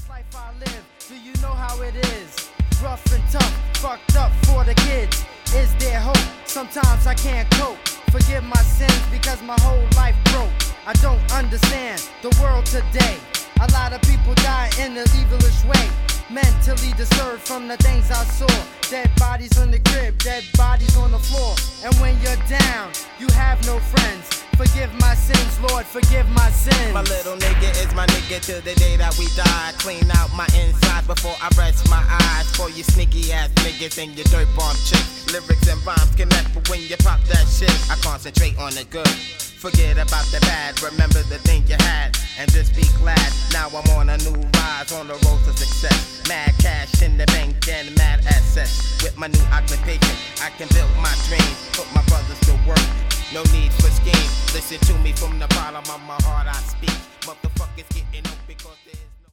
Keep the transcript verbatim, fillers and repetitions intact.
life I live, do you know how it is? Rough and tough, fucked up for the kids. Is there hope? Sometimes I can't cope. Forgive my sins because my whole life broke. I don't understand the world today. A lot of people die in an evilish way. Mentally disturbed from the things I saw. Dead bodies in the crib, dead bodies on the floor. And when you're down, you have no friends. Forgive my sins, Lord, forgive my sins. My little nigga is my nigga till the day that we die. Clean out my insides before I rest my eyes. For you sneaky ass niggas and your dirt bomb chicks. Lyrics and rhymes connect, but when you pop that shit, I concentrate on the good. Forget about the bad, remember the thing you had, and just be glad. Now I'm on a new rise, on the road to success. Mad cash in the bank and mad assets. With my new occupation, I can build my dreams, put my brothers to work. No need for schemes. Listen to me from the bottom of my heart I speak. Motherfuckers getting up because there's